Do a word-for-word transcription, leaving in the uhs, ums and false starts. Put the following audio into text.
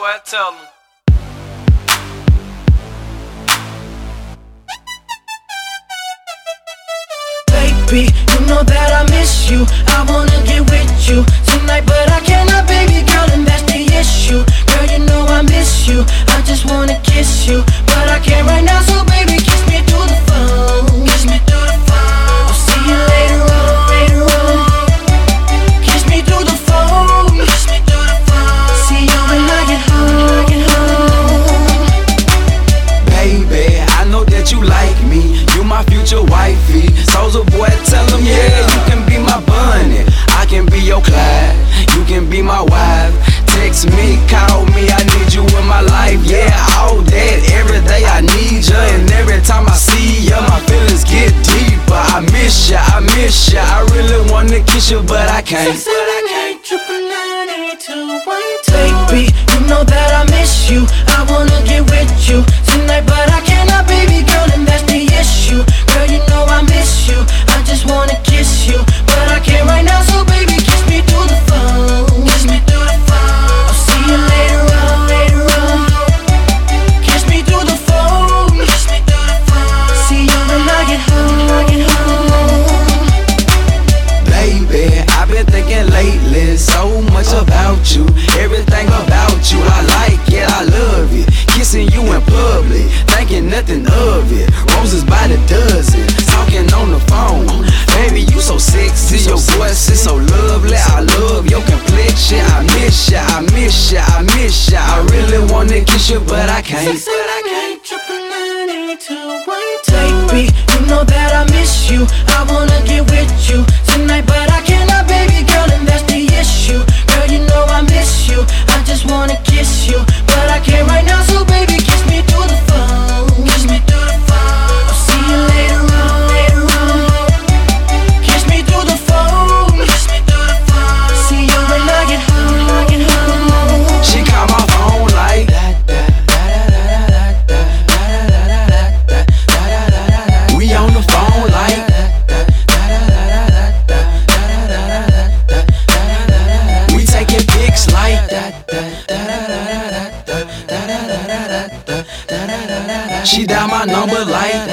boy, tell him. Baby, you know that I miss you. I wanna get with you tonight, but I cannot, baby girl, and that's the issue. Girl, you know I miss you. I just wanna kiss you, but I can't right now, so baby, kiss me through the phone. Kiss me through the phone. I'll see you later on, later on. Kiss me through the phone. Kiss me through the phone. See you when I get home, get home. Baby, I know that you like me. You my future wifey. Soulja Boy, tell him, yeah, you can be my bunny. I can be your Clyde. You can be my wife. Text me, call me, I need you in my life. Yeah, all that, every day I need you. And every time I see you, my feelings get deeper. I miss you, I miss you. I really wanna kiss you, but I can't. But I can't. Triple nine eight two one two. Baby, you know that I miss you. I wanna get with you tonight, but I cannot, baby girl, and that's the issue. Girl, you know I miss you. I just wanna kiss you, but I can't right now, so baby, kiss me through the phone. Kiss me through the phone. I'll see you later on, later on. Kiss me through the phone. Kiss me through the phone. See you when I get home, get home. Baby, I've been thinking lately so much about you. Everything about you, I like it, I love it. Kissing you in public, thinking nothing of it. Roses by the dozen, talking on the phone. Baby, you so sexy, your voice is so lovely. I love your complexion. I miss ya, I miss ya, I miss ya. I really wanna kiss you, but I can't. But I can't. Triple nine eight two one two. Baby, you know that I miss you. I wanna get with you tonight, but I cannot, baby girl, and that's the issue. Girl, you know I miss you. I just wanna kiss you, but I can't right now, so baby, kiss me through the phone. Kiss me through the phone. I'll see you later on, later on. Kiss me through the phone. Kiss me through the phone. See you when I get home, get home. She call my phone like we on the phone like we taking pics like she dial my number like